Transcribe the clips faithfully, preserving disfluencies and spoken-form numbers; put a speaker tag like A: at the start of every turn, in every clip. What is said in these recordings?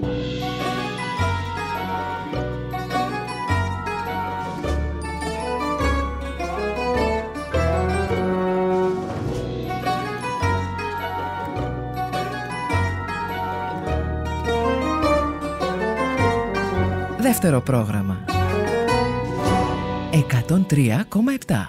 A: Δεύτερο πρόγραμμα εκατόν τρία κόμμα επτά.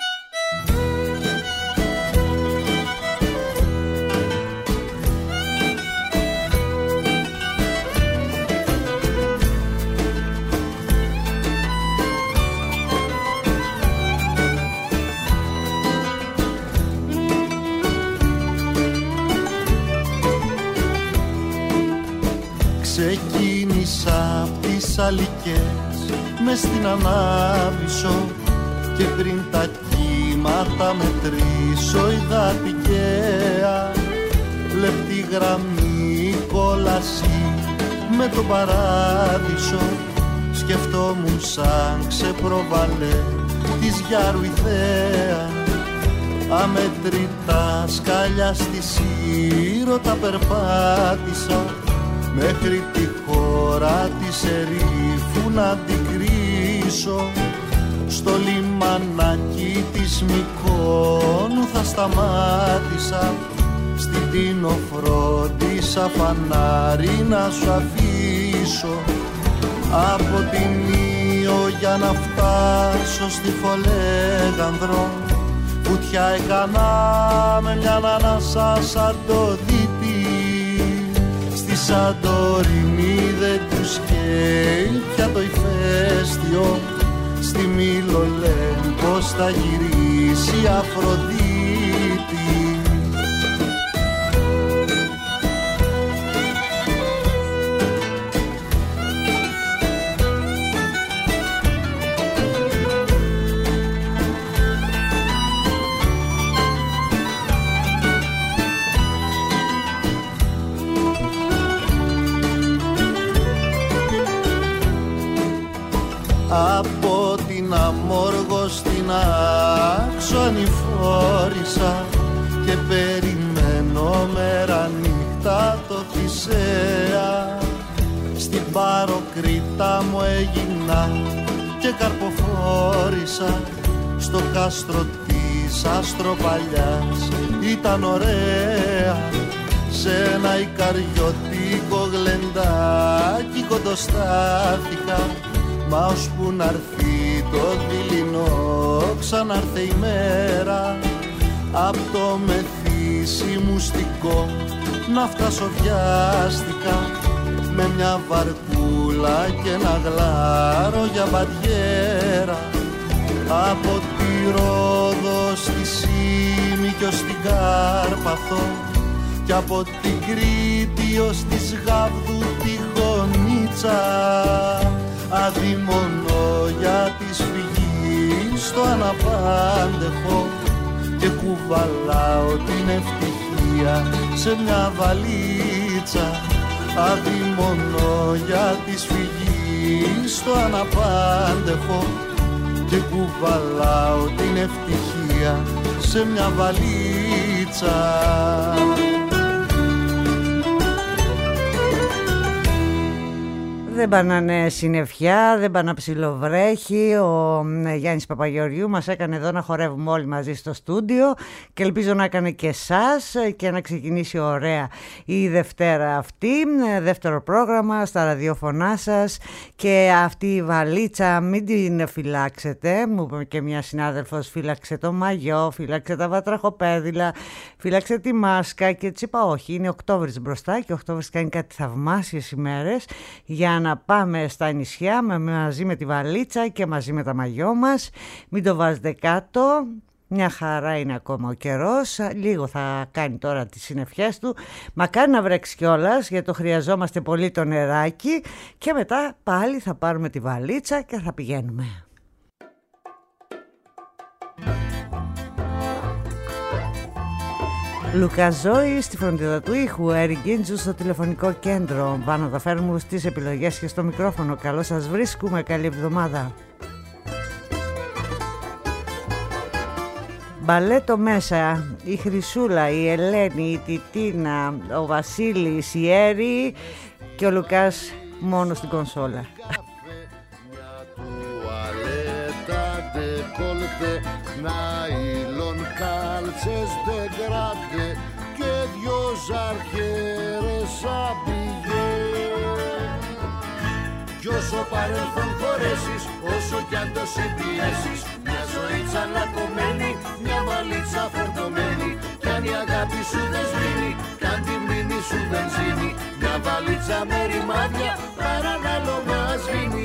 B: Ξεκίνησα απ' τις αλικές μες στην Ανάβησσο και πριν τα κύματα μετρήσω είδα τυχαία λεπτή γραμμή κόλαση με τον παράδεισο. Σκεφτόμουν σαν ξεπροβαλέ της Γιάρου η θέα, αμετρητά σκάλια στη Σύρο τα περπάτησα μέχρι τη χώρα της ερήφου να την κρίσω. Στο λιμανάκι της Μυκόνου θα σταμάτησα, στην Τίνο φρόντισα φανάρι να σου αφήσω. Από την Ήο για να φτάσω στη Φολέγανδρο, βουτιά έκανα με μια ανάσα σαν το δίτη. Στη Σαντορίνη δεν τους καίει πια το ηφαίστειο, στη Μήλο λένε πως θα γυρίσει η Αφροδίτη. Από την Αμόργο στην Άξο ανηφόρησα και περιμένω μέρα νύχτα το Θησέα. Στην Παροκρίτα μου έγινα και καρποφόρησα, στο κάστρο της Αστροπαλιάς ήταν ωραία. Σε ένα ικαριωτικό γλεντάκι κοντοστάθηκα, μα ώσπου να'ρθεί το δειλινό ξανάρθε η μέρα. Απ' το μεθύσιμουστικό να φτάσω βιάστηκα, με μια βαρκούλα και ένα γλάρο για μπαριέρα. Από τη Ρόδο στη Σύμη κι ως την Κάρπαθο, κι από την Κρήτη ως της Γάβδου τη Γονίτσα. Αδειμονώ για της φυγής στο αναπάντεχο και κουβαλάω την ευτυχία σε μια βαλίτσα. Αδειμονώ για της φυγής στο αναπάντεχο και κουβαλάω την ευτυχία σε μια βαλίτσα.
C: Δεν πάνε συννεφιά, δεν πάνε ψιλοβρέχει. Ο Γιάννης Παπαγεωργιού μας έκανε εδώ να χορεύουμε όλοι μαζί στο στούντιο και ελπίζω να έκανε και εσάς και να ξεκινήσει ωραία η Δευτέρα αυτή. Δεύτερο πρόγραμμα στα ραδιοφωνά σας, και αυτή η βαλίτσα μην την φυλάξετε. Μου είπε και μια συνάδελφος, φύλαξε το μαγιό, φύλαξε τα βατραχοπέδιλα, φύλαξε τη μάσκα, και έτσι είπα όχι, είναι Οκτώβρης μπροστά και ο Οκτώβρης κάνει κάτι θαυμάσιες ημέρες για να να πάμε στα νησιά με, μαζί με τη βαλίτσα και μαζί με τα μαγιό μας. Μην το βάζετε κάτω, μια χαρά είναι ακόμα ο καιρός. Λίγο θα κάνει τώρα τις συννεφιές του, μακάρι να βρέξει κιόλας, γιατί το χρειαζόμαστε πολύ το νεράκι, και μετά πάλι θα πάρουμε τη βαλίτσα και θα πηγαίνουμε. Λουκαζόη στη φροντίδα του ήχου, Έρη Γκίντζου στο τηλεφωνικό κέντρο, Βάνο Δαφέρμου στις επιλογές και στο μικρόφωνο. Καλώς σας βρίσκουμε, καλή εβδομάδα. Μπαλέτο μέσα, η Χρυσούλα, η Ελένη, η Τιτίνα, ο Βασίλης, η Έρη και ο Λουκάς μόνο στην κονσόλα.
B: Νάιλον κάλτσες ντεγκράντε και δυο ζαρχέρες αμπιγέ. Κι όσο παρελθόν χωρέσεις, όσο κι αν το συμπιέσεις, μια ζωή τσαλακωμένη, μια βαλίτσα φορτωμένη. Κι αν η αγάπη σου δεν σβήνει, κι αν τη μνήμη σου δεν ζήνει, μια βαλίτσα με ρημάδια παρανάλωμα σβήνει.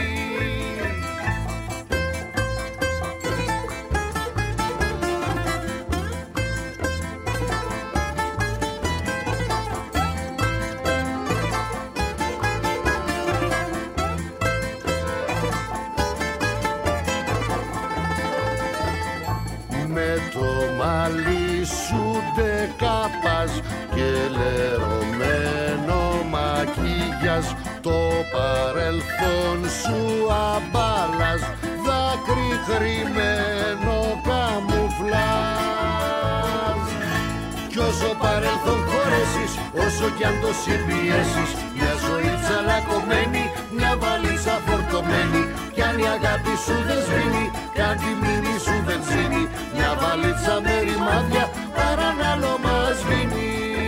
B: Κάπας και λερωμένο μακίγιας, το παρελθόν σου αμπάλας, δάκρυ κρυμμένο καμουφλάζ. Κι όσο παρελθόν χωρέσεις, όσο κι αν το συμπιέσεις, μια ζωή τσαλακωμένη, μια βαλίτσα φορτωμένη. Κι αν η αγάπη σου δεν σβήνει, κι αν τη μνήμη σου δεν ζήνει, μια βαλίτσα με ρημάδια παρανάλωμα σβήνει.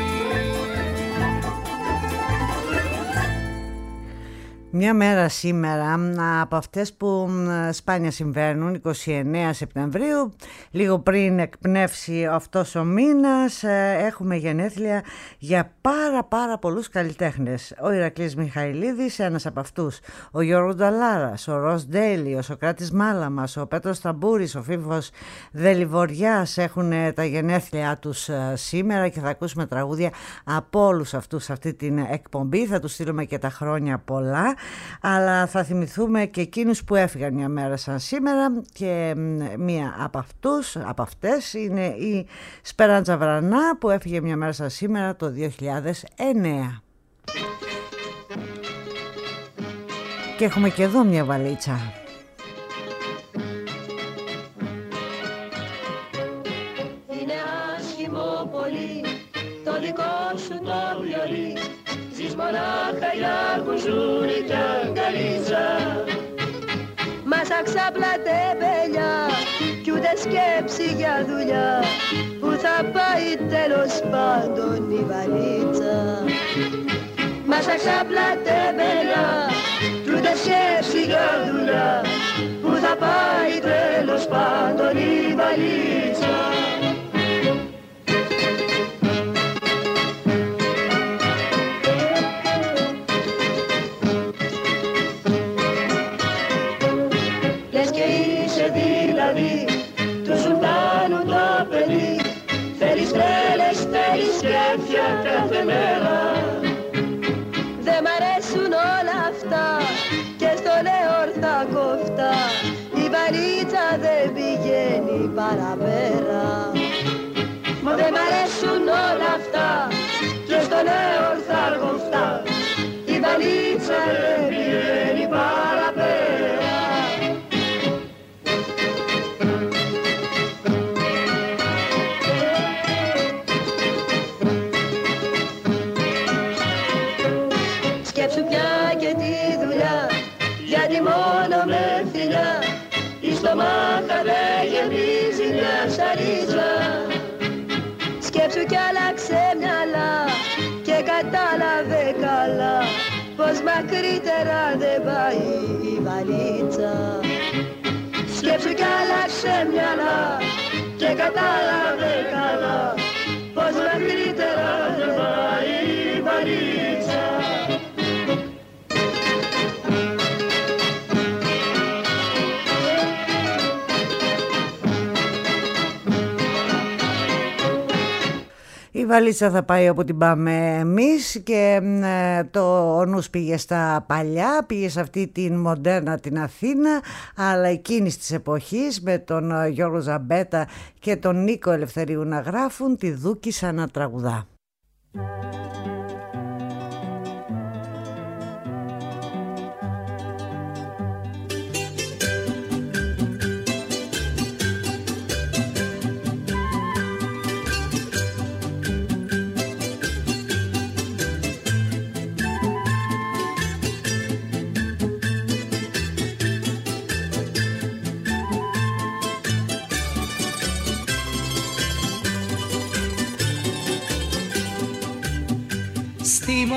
C: Μια μέρα σήμερα από αυτές που σπάνια συμβαίνουν, είκοσι εννέα Σεπτεμβρίου, λίγο πριν εκπνεύσει αυτός ο μήνας, έχουμε γενέθλια για πάρα πάρα πολλούς καλλιτέχνες. Ο Ηρακλής Μιχαηλίδης, ένας από αυτούς, ο Γιώργος Νταλάρας, ο Ροζ Ντέιλι, ο Σοκράτης Μάλαμας, ο Πέτρος Ταμπούρης, ο Φίβος Δελιβοριάς έχουν τα γενέθλια τους σήμερα και θα ακούσουμε τραγούδια από όλους αυτούς σε αυτή την εκπομπή. Θα τους στείλουμε και τα χρόνια πολλά, αλλά θα θυμηθούμε και εκείνους που έφυγαν μια μέρα σαν σήμερα, και μία από αυτούς, από αυτές είναι η Σπεράντζα Βρανά, που έφυγε μια μέρα σαν σήμερα το δύο χιλιάδες εννέα. Και έχουμε και εδώ μια βαλίτσα.
D: Είναι άσχημο πολύ το δικό σου το βιολί, ζεις μονάχα για κουζούρι κι αγκαλίτσα. Μας αξάπλα τεμπέλια κι ούτε σκέψη για δουλειά, που θα πάει τέλος πάντων η βαλίτσα. Μας αξάπλα τεμπέλια κι ούτε σκέψη για δουλειά, που θα πάει τέλος πάντων η βαλίτσα. Του Σουλτάνου το παιδί, θέλεις τρέλες, θέλεις σκέφια κάθε μέρα. Δε μ' αρέσουν όλα αυτά και στο λέω ορθά κοφτά, η βαλίτσα δεν πηγαίνει παραπέρα. Δε μ' αρέσουν όλα αυτά και στο λέω ορθά κοφτά, η βαλίτσα δεν πηγαίνει παραπέρα. Σκέψου πια και τη δουλειά, γιατί μόνο με φιλιά η στομάχα δεν γεμίζει μια σαλίτσα. Σκέψου κι άλλαξε μυαλά και κατάλαβε καλά, πως μακρύτερα δεν πάει η βαλίτσα. Σκέψου κι άλλαξε μυαλά και κατάλαβε καλά, πως μακρύτερα δεν πάει η βαλίτσα.
C: Η βαλίτσα θα πάει όπου την πάμε εμείς, και ε, το ο νους πήγε στα παλιά, πήγε σε αυτή την μοντέρνα την Αθήνα, αλλά εκείνης της εποχής με τον Γιώργο Ζαμπέτα και τον Νίκο Ελευθερίου να γράφουν τη Δούκισσα να τραγουδά.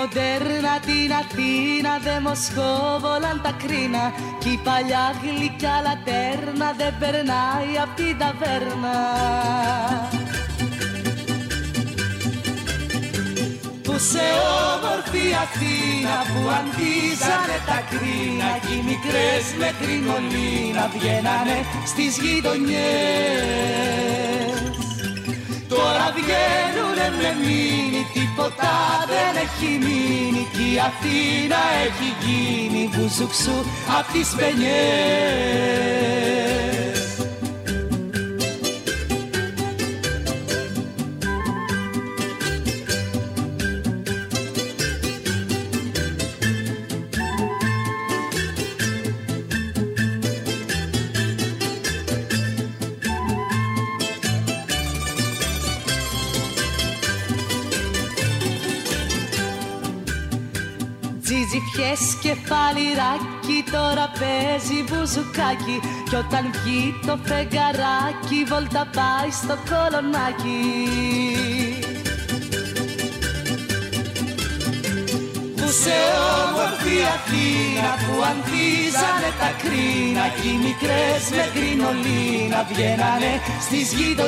E: μοντέρνα την Αθήνα, δε Μοσκόβολαν τα κρίνα, κι η παλιά γλυκιά λατέρνα δεν περνάει απ' την ταβέρνα. Που σε όμορφη Αθήνα που ανθίζανε τα κρίνα, κι οι μικρές με κρινολίνα βγαίνανε στις γειτονιές. Τώρα βγαίνουνε με μήνυ, τίποτα δεν έχει μείνει, κι η Αθήνα έχει γίνει μπουζουξού απ' τις πενιές. Τζιτζιφιές και φαλιράκι, τώρα παίζει μπουζουκάκι, κι όταν βγει το φεγγαράκι βόλτα πάει στο κολονάκι. Που σε όμορφη Αθήνα που ανθίζανε τα κρίνα, κι οι μικρές με κρινολίνα βγαίνανε στις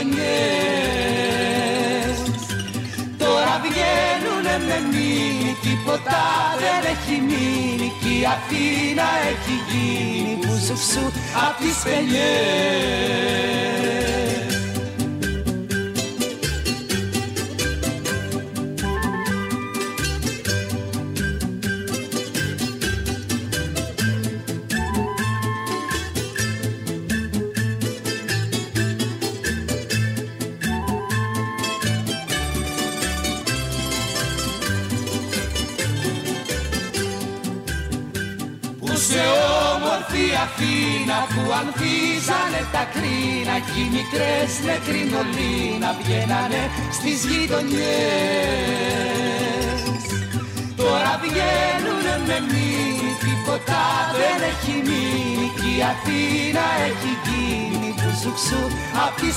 E: γειτονιές. Τώρα βγαίνουνε με μήνυ, τίποτα δεν έχει μείνει, κι η Αθήνα έχει γίνει μπουζουξού απ' τις πενιές. Σε όμορφη Αθήνα που ανθίζανε τα κρίνα, κι οι μικρές με κρινολίνα βγαίνανε στις γειτονιές. Τώρα βγαίνουνε με μήνυ, τίποτα δεν έχει μείνει, κι η Αθήνα έχει γίνει μπουζουξού απ' τις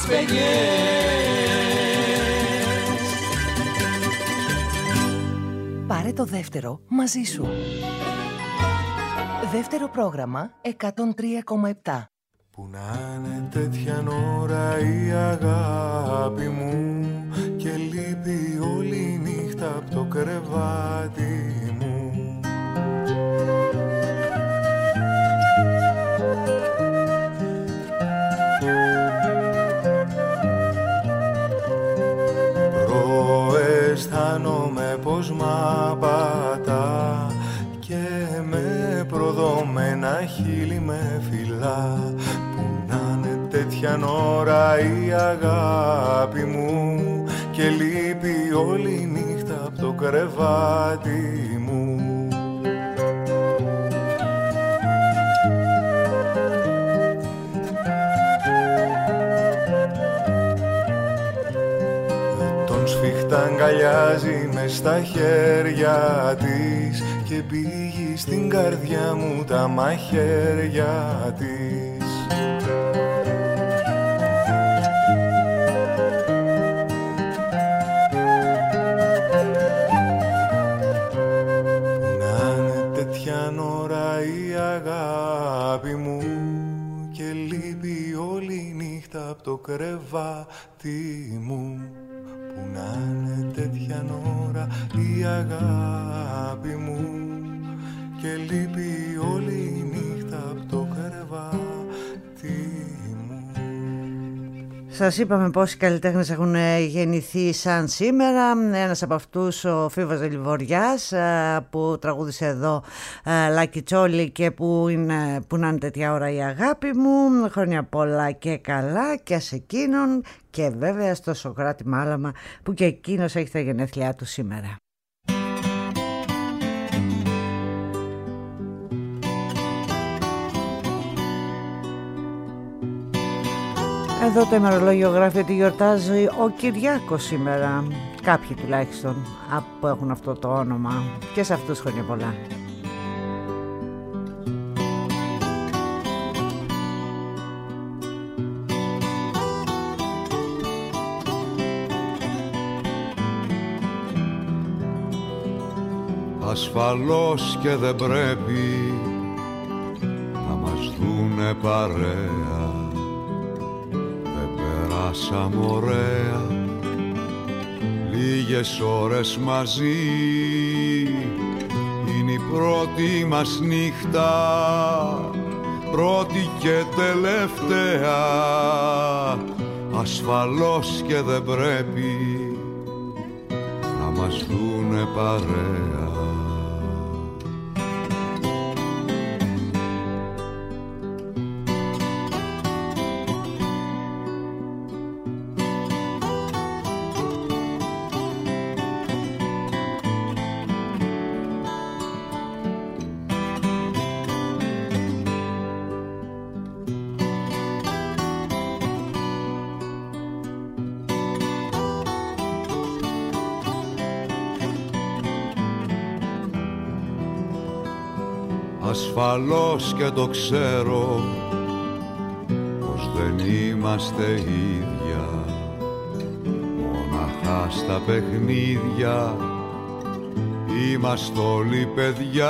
E: πενιές.
A: Πάρε το δεύτερο μαζί σου. Δεύτερο πρόγραμμα εκατόν τρία κόμμα επτά.
F: Που να είναι τέτοια ώρα η αγάπη μου και λείπει όλη η νύχτα απ' το κρεβάτι μου. Προαισθάνομαι πως μ' απατά και με προδομένα χείλη με φυλά. Που να είναι τέτοια ώρα η αγάπη μου και λείπει όλη η νύχτα απ' το κρεβάτι μου. Τον σφιχτά αγκαλιάζει μες στα χέρια της και πήγει στην καρδιά μου τα μαχαίρια της. Να είναι τέτοια ώρα η αγάπη μου και λείπει όλη η νύχτα απ' το κρεβάτι μου. Που να είναι τέτοια ώρα η αγάπη μου και λείπει όλη η νύχτα απ' το κρεβάτι μου.
C: Σας είπαμε πόσοι καλλιτέχνες έχουν γεννηθεί σαν σήμερα. Ένας από αυτούς ο Φίβος Δελιβοριάς που τραγούδισε εδώ Λάκη Τσόλη και που, είναι, που να είναι τέτοια ώρα η αγάπη μου. Χρόνια πολλά και καλά και σε εκείνον και βέβαια στο Σοκράτη Μάλαμα που και εκείνος έχει τα γενέθλιά του σήμερα. Εδώ το ημερολόγιο γράφει ότι γιορτάζει ο Κυριάκος σήμερα. Κάποιοι τουλάχιστον που έχουν αυτό το όνομα. Και σε αυτούς χρόνια πολλά.
F: ασφαλώς και δεν πρέπει να μας δουνε παρέα. Δεν περάσαμε ωραία λίγες ώρες μαζί. Είναι η πρώτη μας νύχτα, πρώτη και τελευταία. Ασφαλώς και δεν πρέπει να μας δουνε παρέα. Ασφαλώς και το ξέρω πως δεν είμαστε ίδια, μοναχά στα παιχνίδια είμαστε όλοι παιδιά.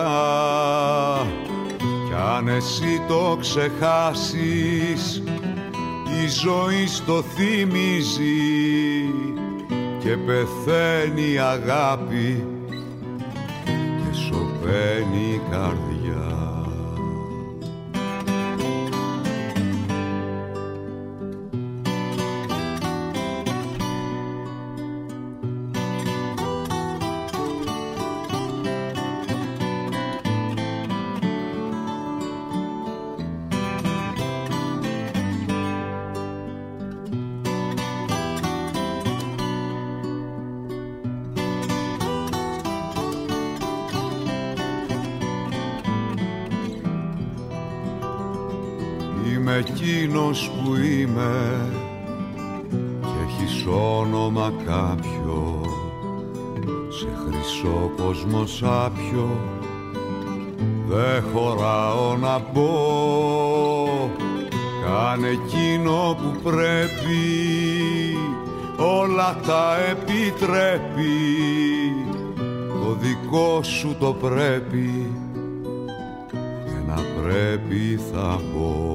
F: Κι αν εσύ το ξεχάσεις η ζωή στο θυμίζει και πεθαίνει η αγάπη και σωπαίνει η καρδιά. Είμαι εκείνος που είμαι και έχεις όνομα κάποιο, σε χρυσό κόσμο σάπιο δεν χωράω να μπω. Κάνε εκείνο που πρέπει, όλα τα επιτρέπει, το δικό σου το πρέπει, ένα πρέπει θα πω.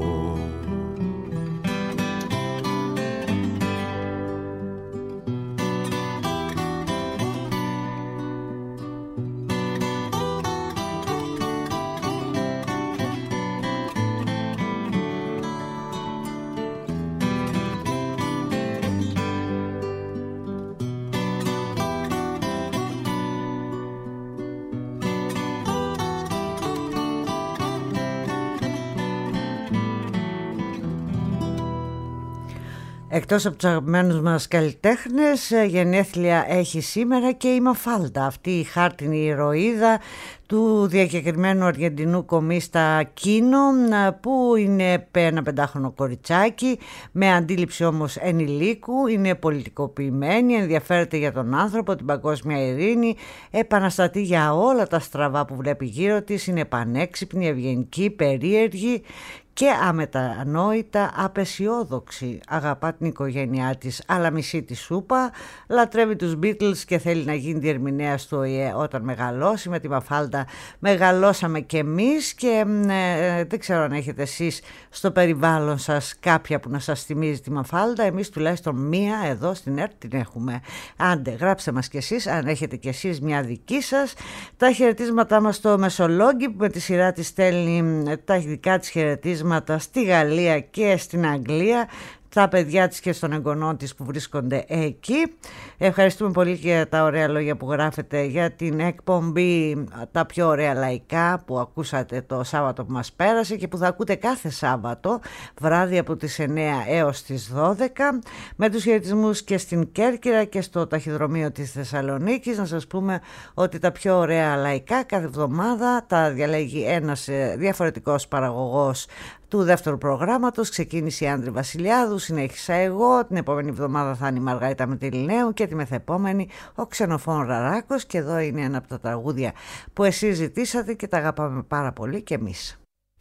C: Εκτός από τους αγαπημένους μας καλλιτέχνες, γενέθλια έχει σήμερα και η Μαφάλτα, αυτή η χάρτινη ηρωίδα του διακεκριμένου αργεντινού κομίστα Κίνο, που είναι ένα πεντάχρονο κοριτσάκι με αντίληψη όμως ενηλίκου, είναι πολιτικοποιημένη, ενδιαφέρεται για τον άνθρωπο, την παγκόσμια ειρήνη, επαναστατεί για όλα τα στραβά που βλέπει γύρω της, είναι πανέξυπνη, ευγενική, περίεργη και αμετανόητα απεσιόδοξη. Αγαπά την οικογένειά της αλλά μισεί τη σούπα, λατρεύει τους Beatles και θέλει να γίνει διερμηνέας του Ο Ε Ε όταν μεγαλώσει. Με τη Μαφάλτα μεγαλώσαμε κι εμείς και ε, δεν ξέρω αν έχετε εσείς στο περιβάλλον σας κάποια που να σας θυμίζει τη Μαφάλτα. Εμείς τουλάχιστον μία εδώ στην ΕΡΤ την έχουμε. Άντε, γράψτε μας κι εσείς αν έχετε κι εσείς μια δική σας. Τα χαιρετίσματά μας στο Μεσολόγγι που με τη σειρά της στέλνει τα δικά της χαιρετίσματα στη Γαλλία και στην Αγγλία, τα παιδιά της και στον εγγονό της που βρίσκονται εκεί. Ευχαριστούμε πολύ για τα ωραία λόγια που γράφετε για την εκπομπή τα πιο ωραία λαϊκά που ακούσατε το Σάββατο που μας πέρασε και που θα ακούτε κάθε Σάββατο βράδυ από τις εννιά έως τις δώδεκα, με τους χαιρετισμούς και στην Κέρκυρα και στο ταχυδρομείο της Θεσσαλονίκης. Να σας πούμε ότι τα πιο ωραία λαϊκά κάθε εβδομάδα τα διαλέγει ένας διαφορετικός παραγωγός του δεύτερου προγράμματος. Ξεκίνησε η Άντρη Βασιλιάδου, συνέχισα εγώ, την επόμενη εβδομάδα θα είναι η Μαργαρίτα Μετιλινέου και τη μεθεπόμενη ο Ξενοφών Ραράκος, και εδώ είναι ένα από τα τραγούδια που εσείς ζητήσατε και τα αγαπάμε πάρα πολύ και εμείς.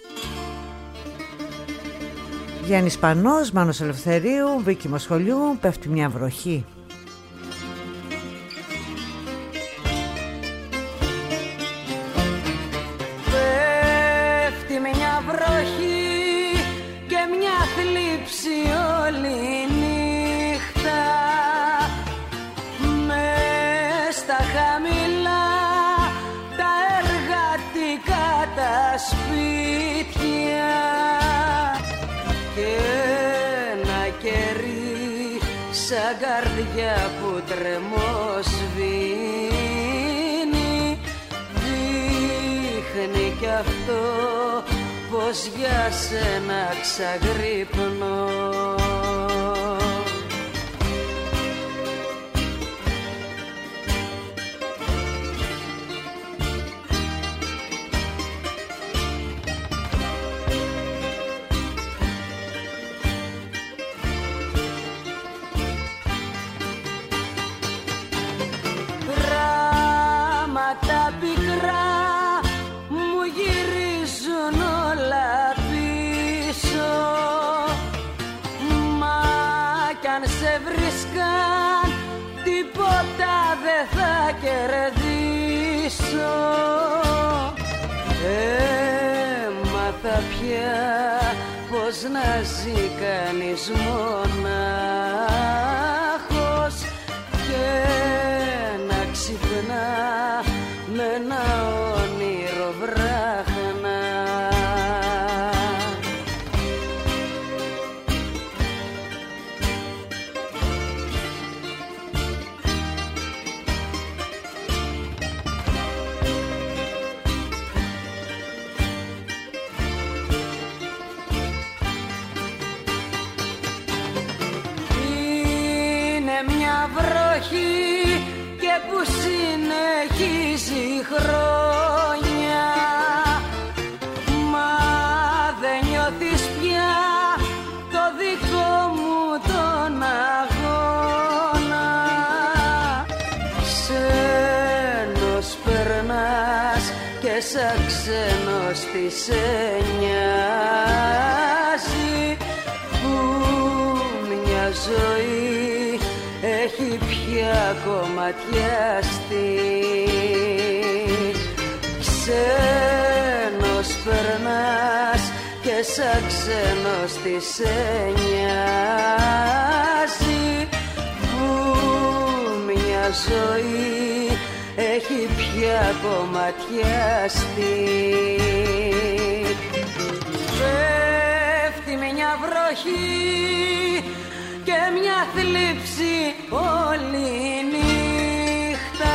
C: Γιάννης Πανός, Μάνος Ελευθερίου, Βίκη Μοσχολιού, Πέφτει μια βροχή.
E: σπίτια και ένα κερί σαν καρδιά που τρεμοσβήνει. Δείχνει κι αυτό πως για σένα ξαγρύπνω. Πράγματα πικρά μου γυρίζουν όλα πίσω, μα κι αν σε βρίσκαν τίποτα δεν θα κερδίσω. Έμαθα πια πως να ζει κανείς μονάχος και να ξυπνά με ένα όνειρο βράχνα. Είναι μια βροχή και που συνεχίζει χρόνια, μα δεν νιώθεις πια το δικό μου τον αγώνα. Ξένος περνάς και σαν ξένος τι σε νοιάζει που μια ζωή έχει πια κομματιαστείς. Ξένος περνάς και σαν ξένος τι σε νοιάζει που μια ζωή έχει πια κομματιαστείς. Πέφτει μια βροχή και μια θλίψη όλη νύχτα.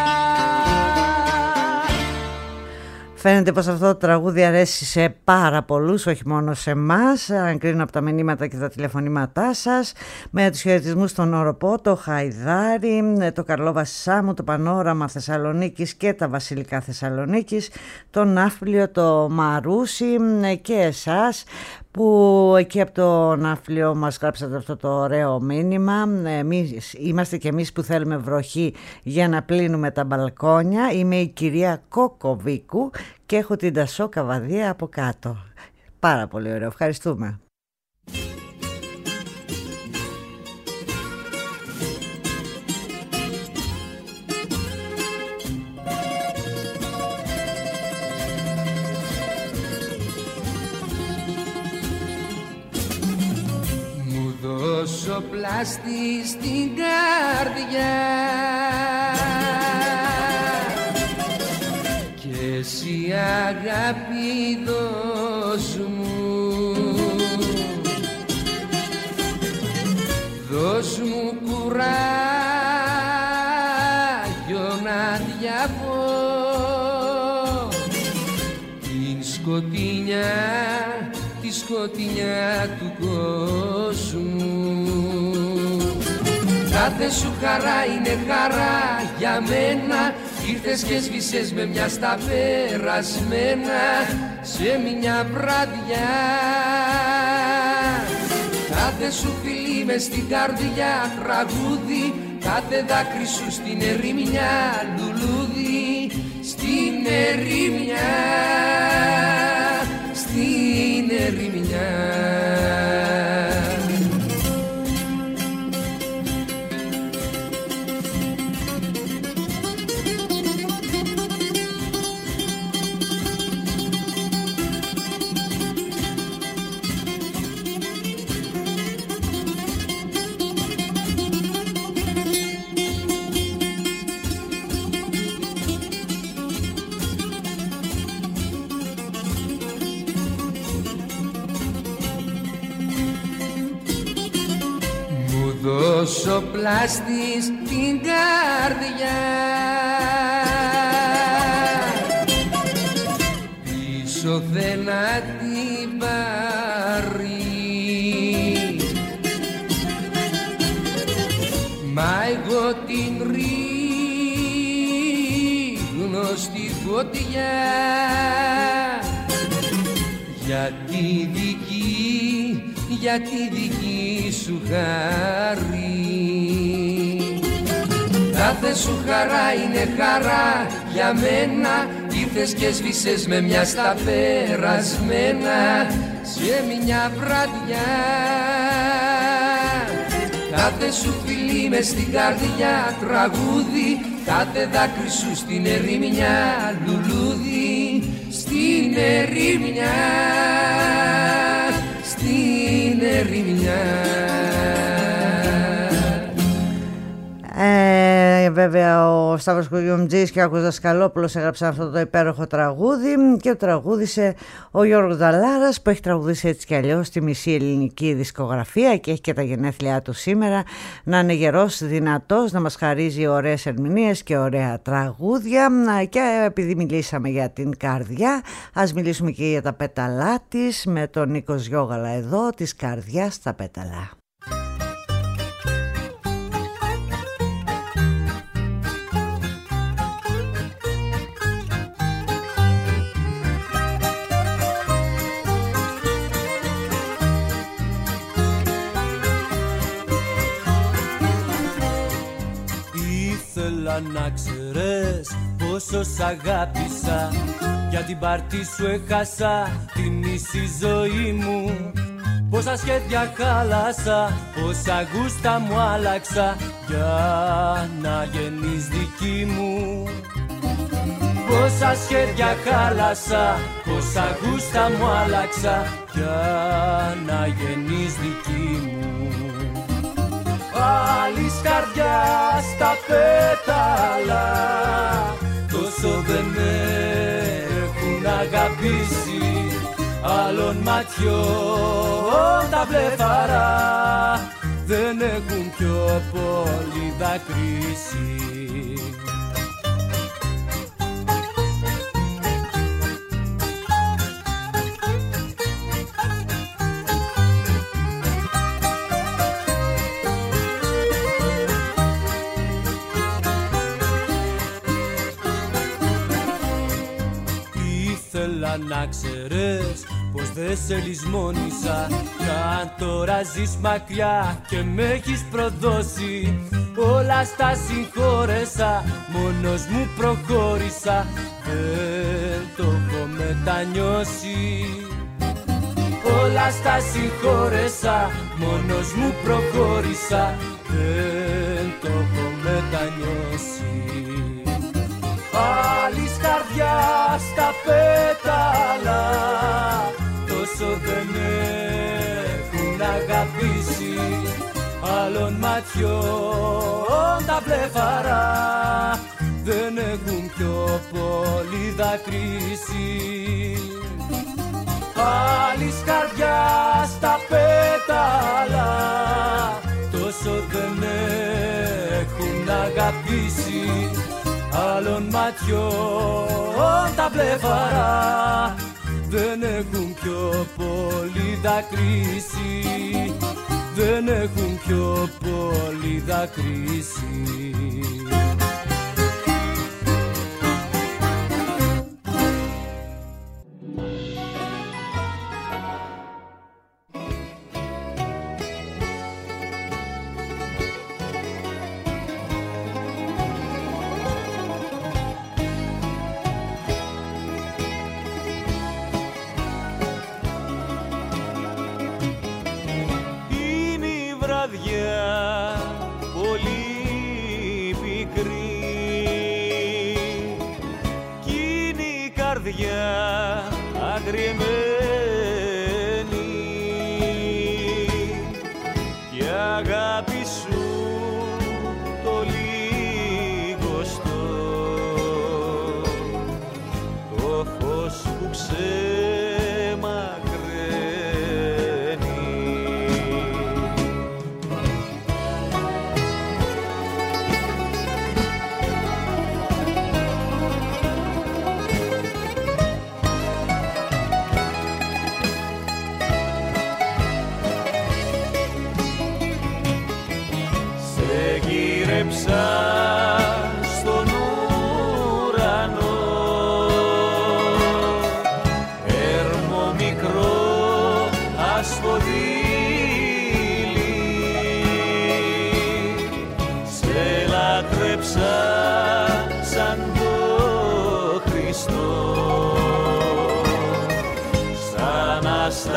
C: Φαίνεται πως αυτό το τραγούδι αρέσει σε πάρα πολλούς, όχι μόνο σε εμάς, αν κρίνω από τα μηνύματα και τα τηλεφωνήματά σας, με τους χαιρετισμούς στον Οροπό, το Χαϊδάρι, το Καρλό Βασισάμου, το Πανόραμα Θεσσαλονίκης και τα Βασιλικά Θεσσαλονίκης, το Ναύπλιο, το Μαρούσι και εσάς που εκεί από το Ναύπλιο μας γράψατε αυτό το ωραίο μήνυμα. Εμείς, είμαστε και εμείς που θέλουμε βροχή για να πλύνουμε τα μπαλκόνια. Είμαι η κυρία Κοκοβίκου και έχω την Τασό Καβαδία από κάτω. Πάρα πολύ ωραίο, ευχαριστούμε.
E: Δώσω πλάστη στην καρδιά και εσύ αγάπη δώσ' μου, δώσ' μου κουράγιο να διαβώ την σκοτεινιά, τη σκοτεινιά του κόσμου. Κάθε σου χαρά είναι χαρά για μένα. Ήρθες και σβήσες με μια στα περασμένα σε μια βραδιά. Κάθε σου φιλί μες στην καρδιά τραγούδι, κάθε δάκρυ σου στην ερημιά λουλούδι, στην ερημιά, στην ερημιά. τόσο πλάστης την καρδιά. Πίσω θε να την πάρει, μα εγώ την ρίχνω στη φωτιά. Για τη δική, για τη δική σου χάρη. Κάθε σου χαρά είναι χαρά για μένα. Ήρθες και σβήσες με μια στα περασμένα σε μια βραδιά. Κάθε σου φιλί μες στην καρδιά τραγούδι, κάθε δάκρυ σου στην ερημιά λουλούδι, στην ερημιά, στην ερημιά.
C: Ε, βέβαια ο Σταύρος Κουγιουμτζής και ο Άκος Δασκαλόπουλος έγραψαν αυτό το υπέροχο τραγούδι και το τραγούδισε ο Γιώργος Δαλάρας, που έχει τραγουδήσει έτσι κι αλλιώς τη μισή ελληνική δισκογραφία και έχει και τα γενέθλιά του σήμερα. Να είναι γερός, δυνατός, να μας χαρίζει ωραίες ερμηνείες και ωραία τραγούδια. Και επειδή μιλήσαμε για την καρδιά, ας μιλήσουμε και για τα πέταλά της με τον Νίκο Γιώγαλα εδώ, της καρδιάς στα πέταλα.
G: Ήθελα να ξέρεις πόσο σ' αγάπησα, για την πάρτι σου έχασα τη μισή ζωή μου. Πόσα σχέδια χάλασα, πόσα γούστα μου άλλαξα για να γεννείς δική μου. Πόσα σχέδια χάλασα, πόσα γούστα μου άλλαξα για να γεννείς δική μου. Άλλης καρδιάς στα πέταλα τόσο δεν έχουν αγαπήσει, άλλων ματιών τα βλεφαρά δεν έχουν πιο πολύ δακρύσει. Ήθελα να ξέρεις πως δεν σε λησμόνησα, κι αν τώρα ζεις μακριά και με έχεις προδώσει, όλα στα συγχώρεσα, μόνος μου προχώρησα, δεν το έχω μετανιώσει. Όλα στα συγχώρεσα, μόνος μου προχώρησα, δεν το έχω μετανιώσει. Άλλης καρδιάς στα πέταλα τόσο δεν έχουν αγαπήσει, άλλων ματιών τα βλεφαρά δεν έχουν πιο πολύ δακρύσει. Άλλης καρδιάς στα πέταλα τόσο δεν έχουν αγαπήσει, άλλων ματιών τα βλεφαρά δεν έχουν πιο πολύ δακρύσει, δεν έχουν πιο πολύ δακρύσει.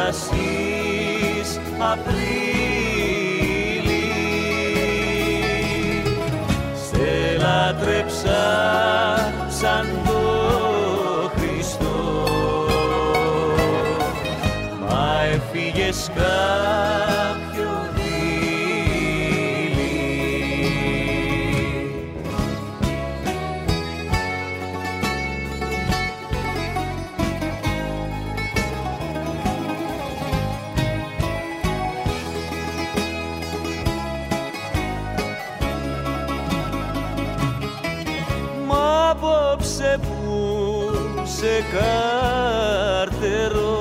G: Αναστασής Απρίλη, σε λάτρεψα σαν το Χριστό, μα έφυγες κάποιο δείλη. Μ' απόψε που σε καρτερώ,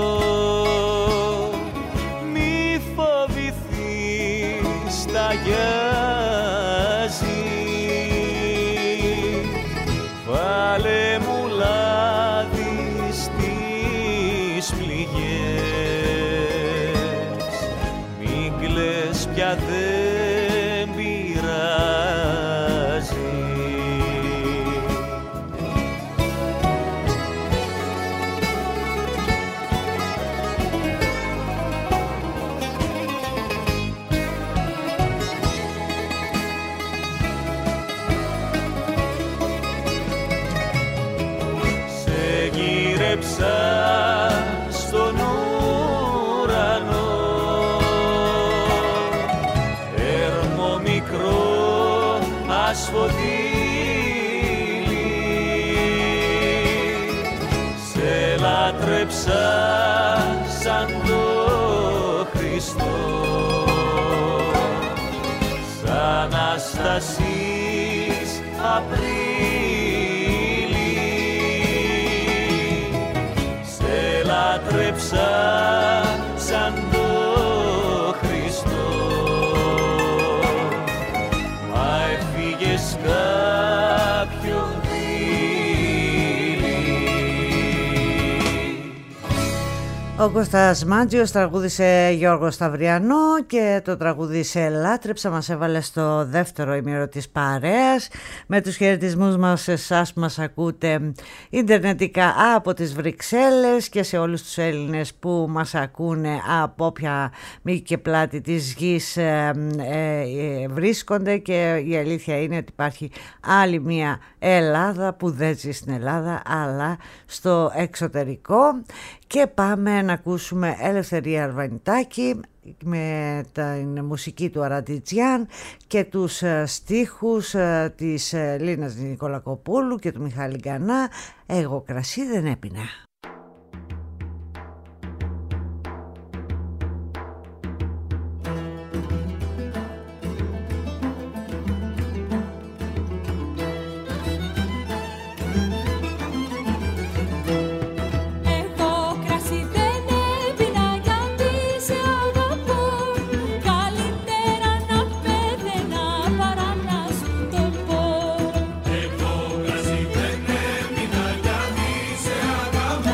G: μη φοβηθείς, τα γιάζει. Βάλε μου λάδι στις πληγές, μην κλαις πια, δεν πειράζει. Στον ουρανό έρμο μικρό ασφωτίλι, σε λάτρεψα σαν το Χριστό, σαν Αναστασής Απρίλη, λάτρεψα σαν το Χριστό, μα έφυγες κάποιο δείλη.
C: Ο Κώστας Μάντζιος τραγούδισε Γιώργο Σταυριανό και το τραγούδι «Σε λάτρεψα» μας έβαλε στο δεύτερο ημίρο της παρέας, με τους χαιρετισμούς μας σε εσάς που μας ακούτε ιντερνετικά από τις Βρυξέλλες και σε όλους τους Έλληνες που μας ακούνε από όποια μήκη και πλάτη της γης ε, ε, ε, βρίσκονται. Και η αλήθεια είναι ότι υπάρχει άλλη μια Ελλάδα που δεν ζει στην Ελλάδα αλλά στο εξωτερικό. Και πάμε να ακούσουμε Ελευθερία Αρβανιτάκη με την μουσική του Αρατιτζιάν και τους στίχους της Λίνας Νικολακοπούλου και του Μιχάλη Γκανά. Εγώ κρασί δεν έπινα.
H: Εγώ κρασί δεν έπινα γιατί σε αγαπώ.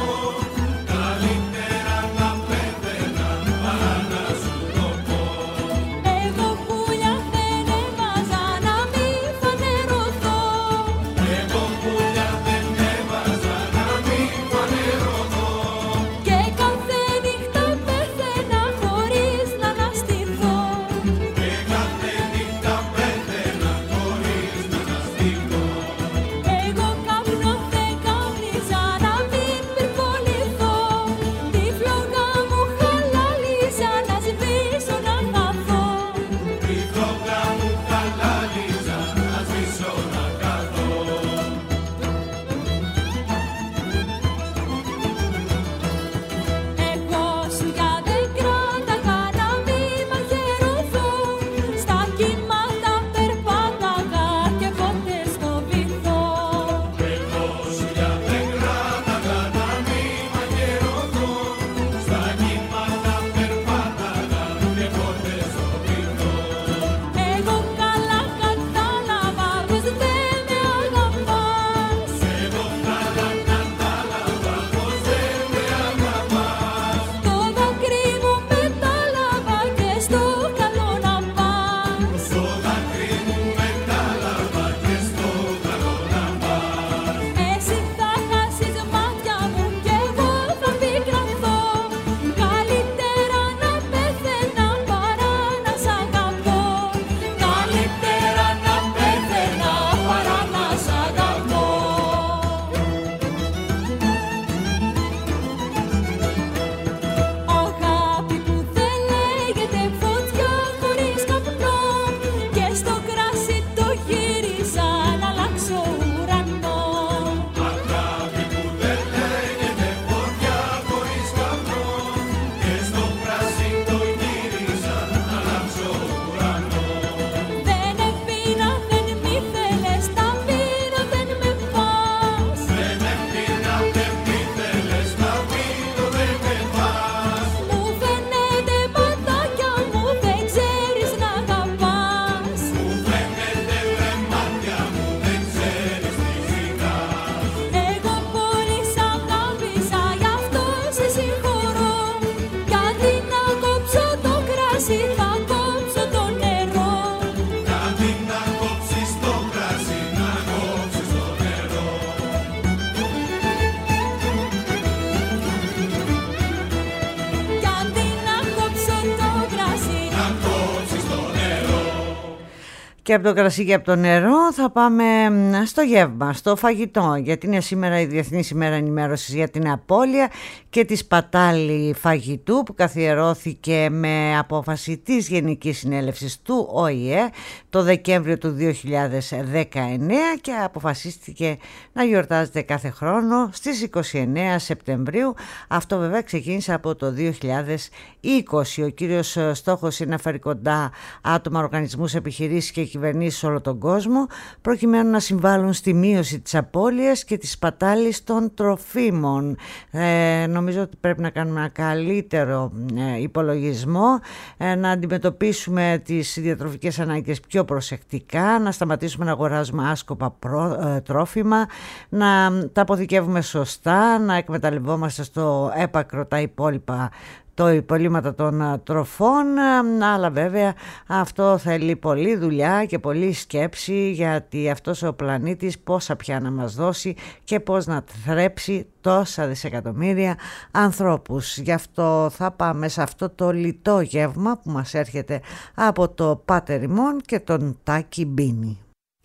C: Και από το κρασί και από το νερό θα πάμε στο γεύμα, στο φαγητό, γιατί είναι σήμερα η Διεθνής ημέρα ενημέρωσης για την απώλεια και τη σπατάλη φαγητού που καθιερώθηκε με απόφαση της Γενικής Συνέλευσης του Ο Η Ε το Δεκέμβριο του δύο χιλιάδες δεκαεννέα και αποφασίστηκε να γιορτάζεται κάθε χρόνο στις είκοσι εννέα Σεπτεμβρίου. Αυτό βέβαια ξεκίνησε από το δύο χιλιάδες είκοσι. Ο κύριος στόχος είναι να φέρει κοντά άτομα, οργανισμούς, επιχειρήσεις και κυβερνήσεις σε όλο τον κόσμο, προκειμένου να συμβάλλουν στη μείωση της απώλειας και της σπατάλης των τροφίμων. Ε, νομίζω ότι πρέπει να κάνουμε ένα καλύτερο ε, υπολογισμό, ε, να αντιμετωπίσουμε τις διατροφικές ανάγκες πιο προσεκτικά, να σταματήσουμε να αγοράζουμε άσκοπα προ, ε, τρόφιμα, να τα αποθηκεύουμε σωστά, να εκμεταλλευόμαστε στο έπακρο τα υπόλοιπα το υπολείμματα των τροφών, αλλά βέβαια αυτό θέλει πολλή δουλειά και πολλή σκέψη, γιατί αυτός ο πλανήτης πόσα πια να μας δώσει και πώς να θρέψει τόσα δισεκατομμύρια ανθρώπους. Γι' αυτό θα πάμε σε αυτό το λιτό γεύμα που μας έρχεται από το Πάτερ ημών και τον Τάκη Μπίνη.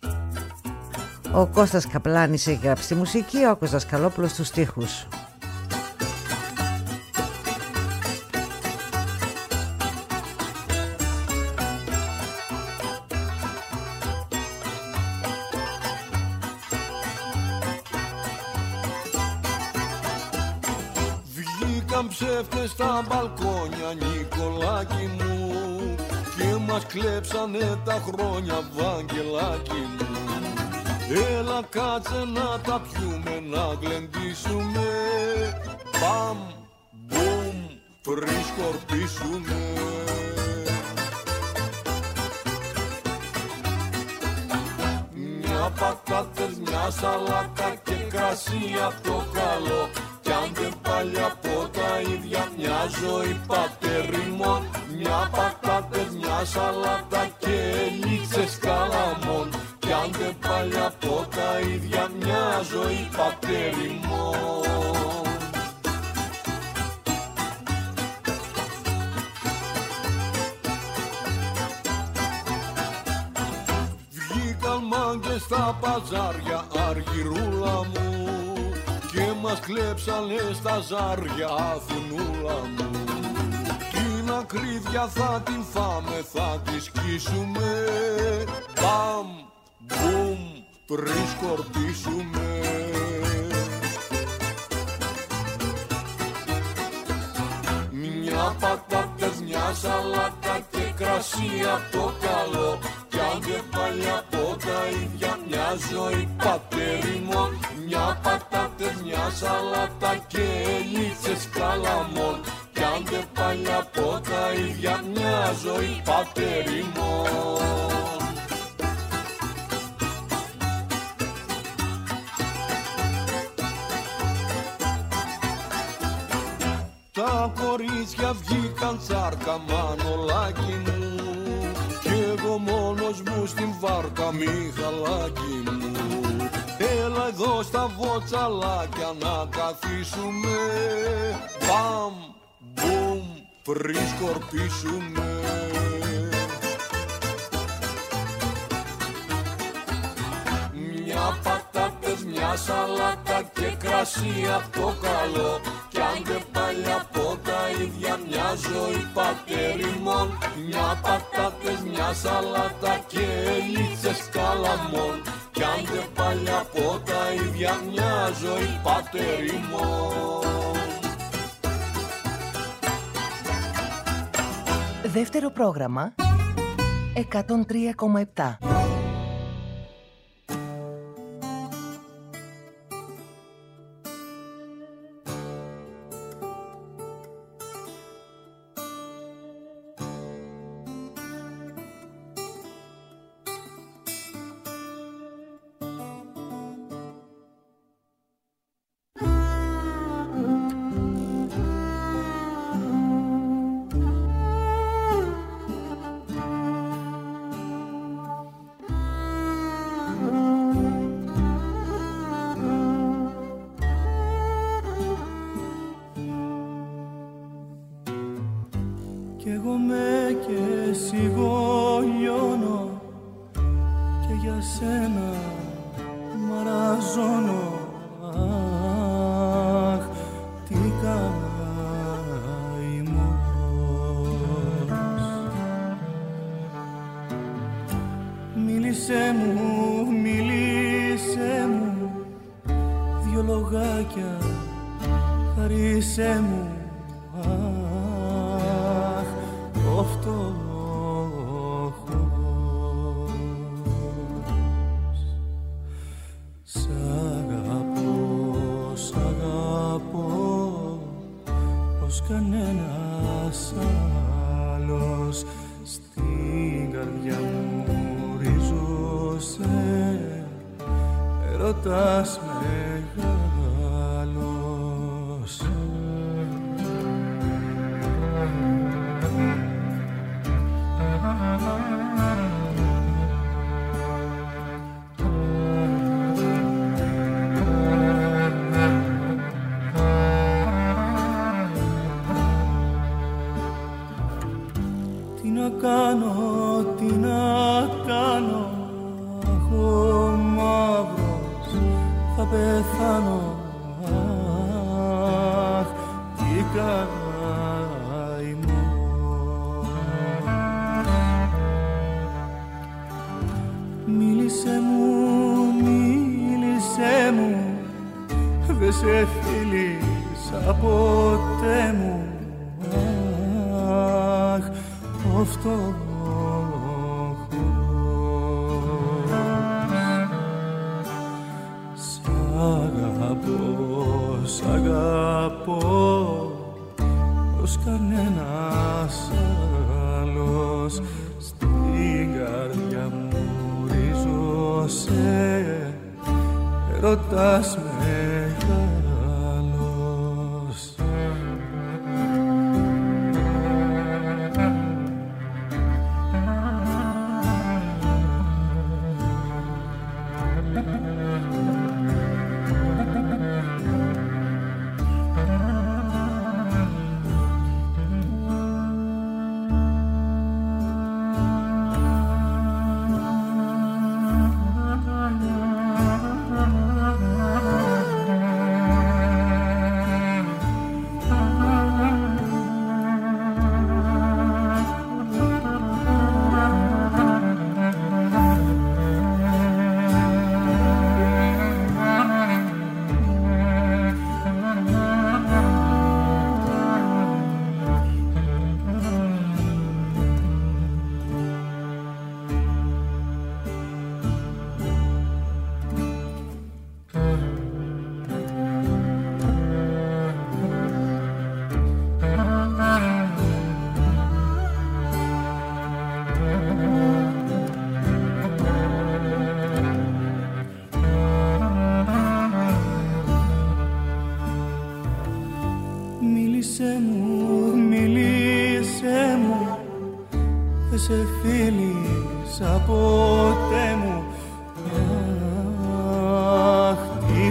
C: Ο Κώστας Καπλάνης έχει γράψει τη μουσική, ο Κώστας Καλόπουλος τους στίχους.
F: Ψεύτες στα μπαλκόνια, Νικολάκι μου, και μας κλέψανε τα χρόνια, Βαγγελάκι μου. Έλα κάτσε να τα πιούμε, να γλεντήσουμε, παμ, μπουμ, πριν σκορπίσουμε. Μια πατάτες, μια σαλάτα και κρασί απ' το καλό. Κι αν δεν πάλι από τα ίδια μια ζωή, Πάτερ ημών. Μια πατάτες, μια σαλάτα και λίτσες καλαμών. Κι αν δεν πάλι από τα ίδια μια ζωή, Πάτερ ημών. Βγήκαν μάγκες στα παζάρια, Αργυρούλα μου, και μας κλέψανε στα ζάρια, Αθηνούλα μου. Την ακρίβεια θα την φάμε, θα τη σκίσουμε, παμ, μπουμ, πριν σκορπίσουμε. Μια πατάτες, μια σαλάτα και κρασί απ' το καλό. Κι αν δεν πάλι από τα ίδια μια ζωή, Πάτερ ημών. Μια πατάτες, μια σαλάτα και λίτσες καλαμών. Κι αν δεν πάλι από τα ίδια μια ζωή, Πάτερ ημών. Τα κορίτσια βγήκαν τσάρκα, Μανολάκι μου, κι εγώ μόνος μου στην βάρκα, Μιχαλάκι μου. Έλα εδώ στα βοτσαλάκια να καθίσουμε, παμ, μπουμ, πριν σκορπίσουμε. Μια πατάτες, μια σαλάτα και κρασί απ' το καλό. Κι αν δεν πάλι από τα ίδια μια ζωή, Πάτερ ημών. Μια πατάτες, μια σαλάτα και λίτσες καλαμών. Κι αν δεν πάλι από τα ίδια μια ζωή, Πάτερ ημών.
A: Δεύτερο πρόγραμμα εκατόν τρία κόμμα επτά.
F: για σένα μαραζώνω. Αχ, τι καημός. Μίλησέ μου, μίλησέ μου δυο λογάκια, χαρίσέ μου. Αχ, ο φτωχός. Σ' αγαπώ, σ' αγαπώ πως κανένας άλλος. Στην καρδιά μου ρίζωσε έρωτας μεγάλος. Τι να κάνω, τι να κάνω, έχω μαύρος, θα πεθάνω. Αχ, τι καημός. Μίλησέ μου, μίλησέ μου, δε σε φίλησα ποτέ μου. Αχ, ο φτωχός. Σ' αγαπώ, σ' αγαπώ πως κανένας άλλος. Στην καρδιά μου ρίζωσε έρωτας μεγάλος. Μίλησέ μου, μίλησέ μου, δεν σε φίλησα ποτέ μου. Αχ, τι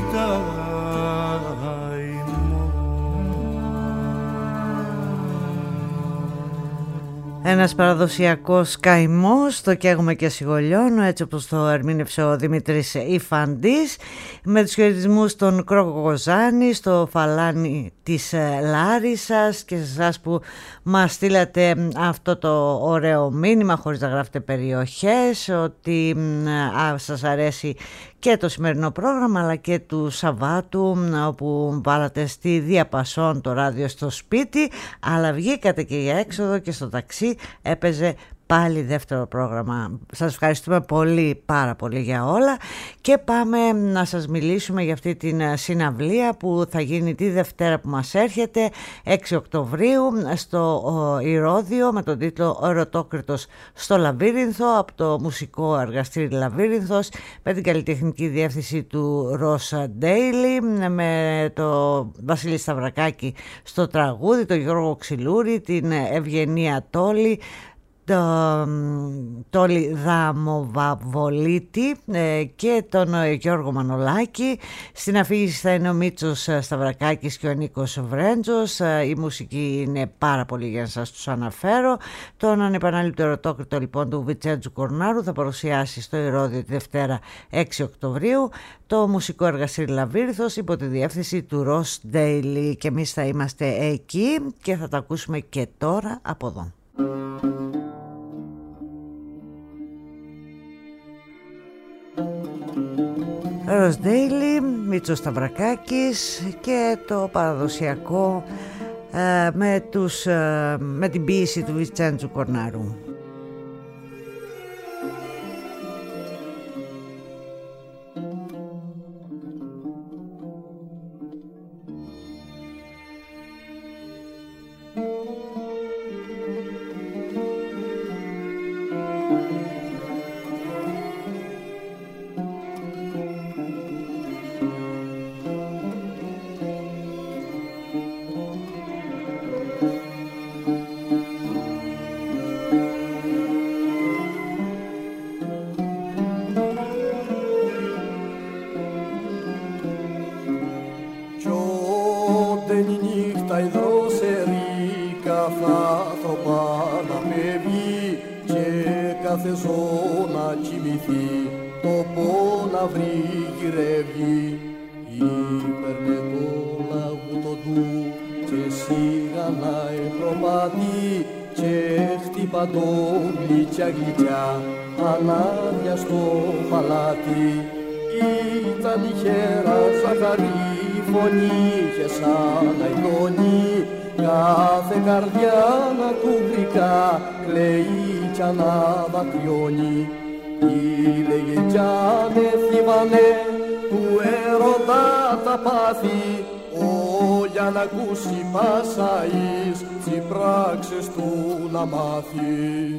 C: Ένας παραδοσιακός καημός, το καίγουμε και σιγολιώνω, έτσι όπως το ερμήνευσε ο Δημήτρης Ιφαντής, με τους χαιρετισμούς των Κρόκο Κοζάνη, στο φαλάνι της Λάρισσας και σε εσάς που μας στείλατε αυτό το ωραίο μήνυμα χωρίς να γράφετε περιοχές, ότι α, σας αρέσει και το σημερινό πρόγραμμα αλλά και του Σαββάτου, όπου βάλατε στη διαπασόν το ράδιο στο σπίτι, αλλά βγήκατε και για έξοδο και στο ταξί έπαιζε πάλι δεύτερο πρόγραμμα. Σας ευχαριστούμε πολύ, πάρα πολύ για όλα και πάμε να σας μιλήσουμε για αυτή την συναυλία που θα γίνει τη Δευτέρα που μας έρχεται, έξι Οκτωβρίου, στο Ηρώδειο, με τον τίτλο «Ο Ερωτόκριτος στο Λαβύρινθο», από το Μουσικό Εργαστήρι Λαβύρινθος, με την καλλιτεχνική διεύθυνση του Ρώσα Ντέιλι, με το Βασίλη Σταυρακάκη στο τραγούδι, τον Γιώργο Ξυλούρη, την Ευγενία Τόλη, το, το Δαμοβαβολίτη ε, και τον ε, Γιώργο Μανολάκη. Στην αφήγηση θα είναι ο Μίτσος Σταυρακάκης και ο Νίκος Βρέντζος. Ε, η μουσική είναι πάρα πολύ για να σας τους αναφέρω. Τον ανεπανάληπτο ερωτόκριτο λοιπόν του Βιτσέντζου Κορνάρου θα παρουσιάσει στο Ηρώδιο τη Δευτέρα έξι Οκτωβρίου το μουσικό εργαστήρι Λαβύρινθος υπό τη διεύθυνση του Ross Daily, και εμείς θα είμαστε εκεί και θα τα ακούσουμε και τώρα από εδώ. Ross Daily, Μίτσος Σταυρακάκης και το παραδοσιακό ε, με, τους, ε, με την ποίηση του Βιτσέντζου Κορνάρου.
H: Ανάδια στο παλάτι ήταν τυχαία ζαχαρή φωνή και σαν αηδόνι κάθε καρδιά να του γλυκά κλαίει κι αναδακρυώνει. Ήλεγε κι ανεθύμανε του έρωτα τα πάθη για να ακούσει πάσα εις τις πράξεις του να μάθει.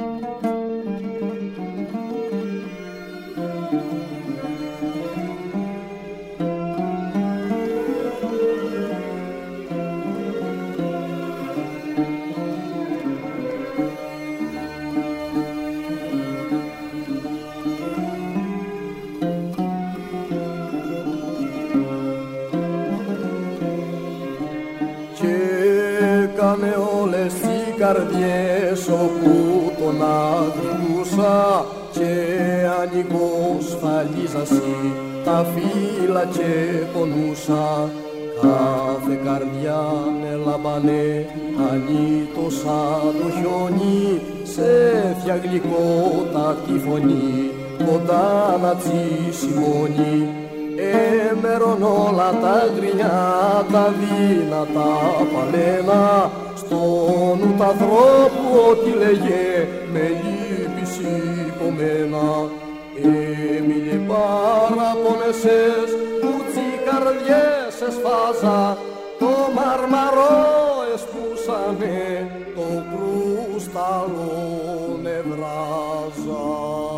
H: Κάνε όλες οι καρδιές όπου τον αγρυπούσα και ανοιγώ σφαλίζασι τα φύλλα και πονούσα. Κάθε καρδιά έλαμπανε ανήτω σαν το χιόνι σε φτιαγλικότατη φωνή κοντά να τσίσει μόνη. Έμερον όλα τα γκρινιά, τα δύνατα παλένα στον νου τ' ανθρώπου ό,τι λέγε με λύπης υπομένα. Έμεινε παραπονεσές που τσι καρδιές εσφάζα, το μαρμαρό εσπούσανε, το κρούσταλο νευράζα.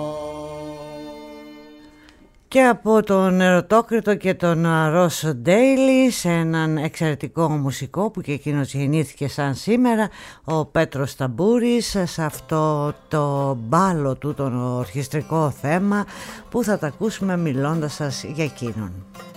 C: Και από τον Ερωτόκριτο και τον Ross Daily σε έναν εξαιρετικό μουσικό που και εκείνος γεννήθηκε σαν σήμερα, ο Πέτρος Ταμπούρης, σε αυτό το μπάλο του, τον ορχιστρικό θέμα που θα τα ακούσουμε μιλώντας σας για εκείνον.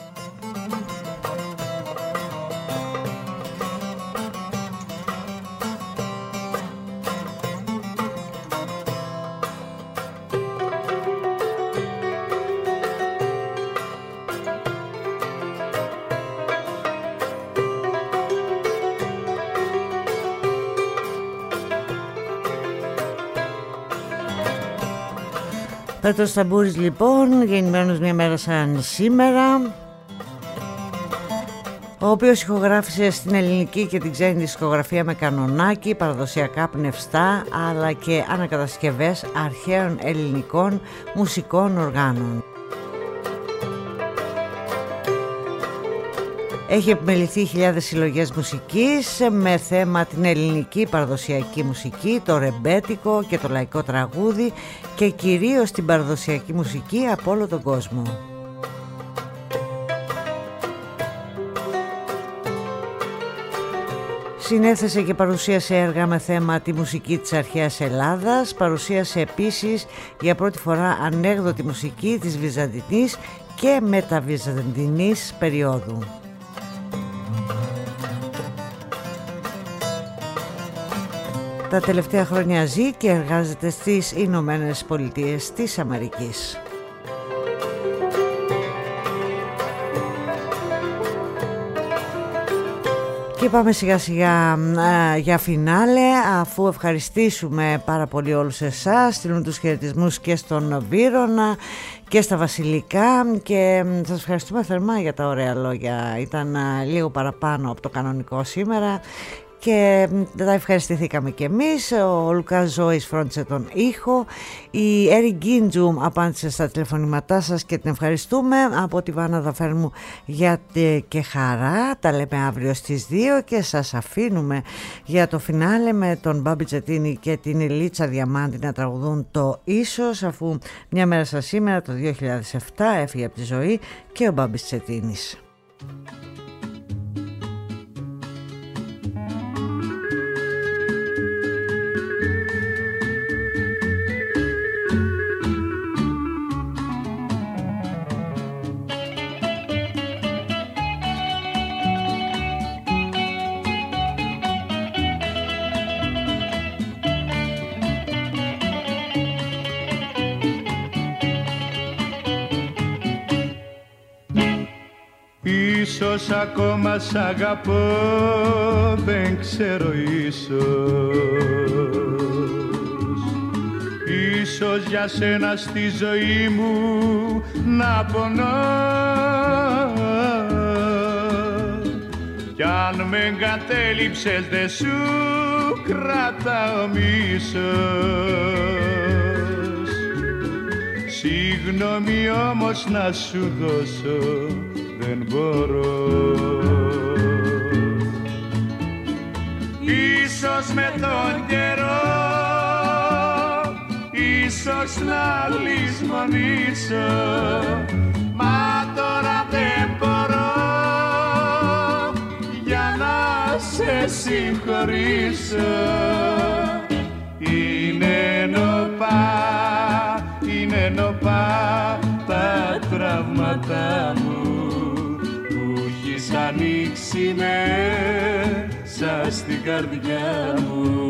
C: Πέτρος Ταμπούρης λοιπόν, γεννημένος μια μέρα σαν σήμερα, ο οποίος ηχογράφησε στην ελληνική και την ξένη δισκογραφία με κανονάκι, παραδοσιακά πνευστά αλλά και ανακατασκευές αρχαίων ελληνικών μουσικών οργάνων. Έχει επιμεληθεί χιλιάδες συλλογές μουσικής με θέμα την ελληνική παραδοσιακή μουσική, το ρεμπέτικο και το λαϊκό τραγούδι και κυρίως την παραδοσιακή μουσική από όλο τον κόσμο. Συνέθεσε και παρουσίασε έργα με θέμα τη μουσική της αρχαίας Ελλάδας. Παρουσίασε επίσης για πρώτη φορά ανέκδοτη μουσική της βυζαντινής και μεταβυζαντινής περίοδου. Τα τελευταία χρόνια ζει και εργάζεται στις Ηνωμένες Πολιτείες της Αμερικής. Και πάμε σιγά σιγά α, για φινάλε, αφού ευχαριστήσουμε πάρα πολύ όλους εσάς, στείλουν τους χαιρετισμούς και στον Βύρωνα και στα Βασιλικά και σας ευχαριστούμε θερμά για τα ωραία λόγια. Ήταν α, λίγο παραπάνω από το κανονικό σήμερα και τα ευχαριστηθήκαμε κι εμείς. Ο Λουκάς Ζώης φρόντισε τον ήχο, η Έρη Γκίντζουμ απάντησε στα τηλεφωνήματά σας και την ευχαριστούμε. Από τη Βάνα Δαφέρμου για και χαρά, τα λέμε αύριο στις δύο και σας αφήνουμε για το φινάλε με τον Μπάμπη Τσετίνη και την Ηλίτσα Διαμάντη να τραγουδούν το Ίσως, αφού μια μέρα σας σήμερα το δύο χιλιάδες επτά έφυγε από τη ζωή και ο Μπάμπης Τσετίνης.
I: Ίσως ακόμα σ' αγαπώ, δεν ξέρω ίσως. Ίσως για σένα στη ζωή μου να πονώ. Κι αν με εγκατέλειψες δε σου κρατάω μίσος. Συγγνώμη όμως να σου δώσω δεν μπορώ. Ίσως με τον καιρό, ίσως να λησμονήσω, μα τώρα δεν μπορώ για να σε συγχωρήσω. Είναι νοπά, είναι νοπά τα τραύματα μου, ανοίξει μέσα στην καρδιά μου.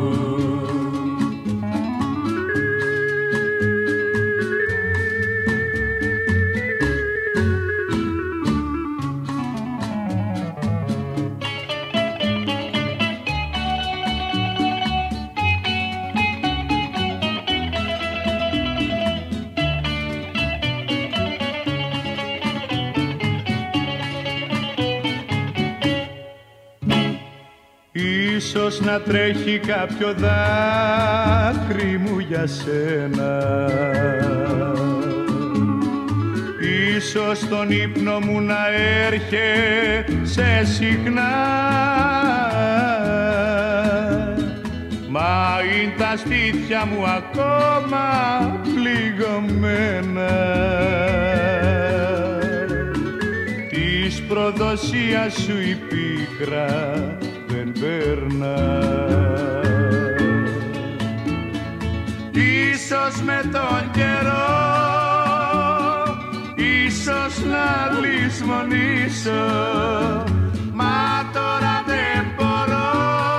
I: Ίσως να τρέχει κάποιο δάκρυ μου για σένα. Ίσως τον ύπνο μου να έρχεσαι συχνά. Μα είναι τα στήθια μου ακόμα πληγωμένα. Της προδοσίας σου η πίκρα δεν περνά. Ίσως με τον καιρό, ίσως να λησμονήσω, μα τώρα δεν μπορώ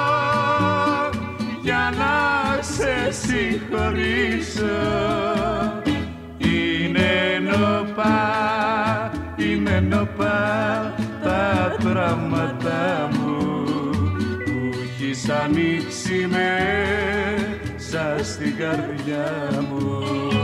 I: για να σε συγχωρήσω. Είναι νοπά, είναι νοπά τα τραύματα μου, ανοίξει μέσα στην καρδιά μου.